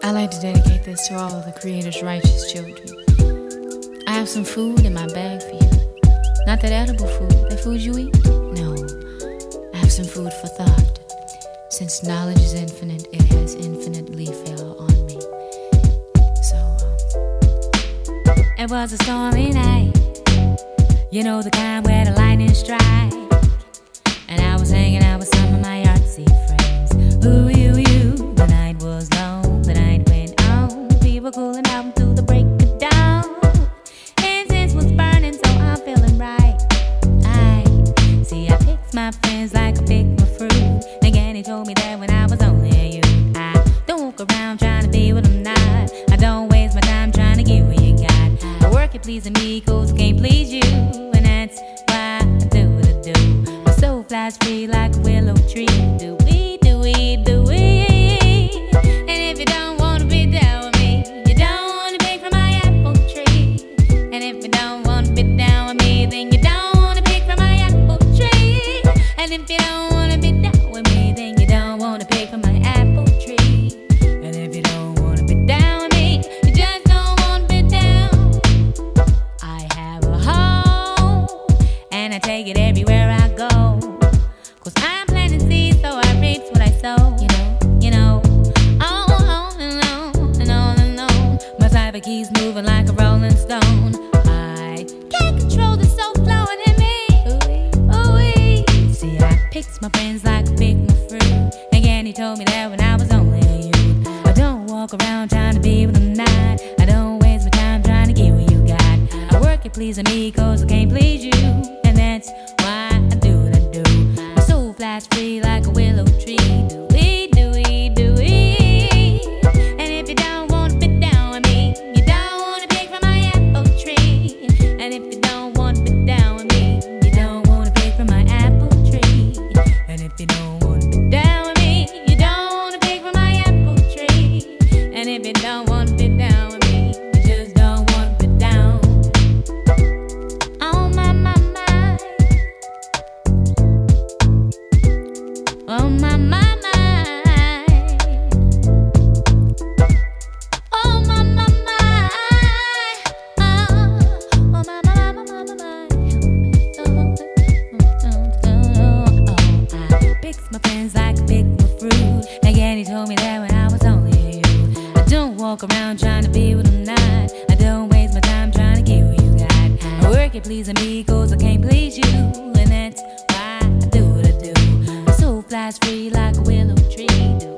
I like to dedicate this to all of the Creator's righteous children. I have some food in my bag for you. Not that edible food, that food you eat. No, I have some food for thought. Since knowledge is infinite, it has infinitely fell on me. So, it was a stormy night. You know the kind where the lightning strike. And I was hanging out with some of my artsy friends. Ooh, you. The night was long, the night went on. We were cooling out until the break of dawn. Incense was burning, so I'm feeling right. I picked my friends like I picked my fruit. Again, he told me that when I was only a youth. I don't walk around trying to be what I'm not. I don't waste my time trying to get what you got. I work at pleasing me, cause I can't please you. And that's why I do what I do. My soul flies free like a willow tree. Do we, do we, do we? And if you don't wanna be down with me, you don't wanna pick from my apple tree. And if you don't wanna be down with me, then you don't wanna pick from my apple tree. And if you don't wanna be down with me, then you don't wanna pick from my apple tree. And if you don't wanna be down with me, you just don't wanna be down. I have a home, and I take it everywhere I go. Cause I'm planting seeds, so I reap what I sow. You know, on and on and on and on. My cyber keys moving like a rolling stone. I can't control the soul flowing in me. Ooh-wee. See, I picked my friends like I picked my fruit. Again, he told me that when I was only a youth. I don't walk around trying to be what I'm not. I don't waste my time trying to get what you got. I work at pleasing me, cause I can't please you. And that's why I do what I do. My soul flies free like a willow tree. Do we, do we, do we? And if you don't wanna be down with me, you don't wanna pick from my apple tree. And if you don't wanna be down with me, you don't wanna pick from my apple tree. And if you don't wanna be down with me, you don't wanna pick from my apple tree. And if you don't wanna be down with me, you just don't wanna be down. Oh my. Oh my. Oh my. Oh I picked my friends like I picked my fruit. Again, he told me that when I was only a youth. I don't walk around trying to be what I'm not. I don't waste my time trying to get what you got. I work at pleasing me, cause I can't please you. And that's why I do what I do. My soul flies free like a willow tree.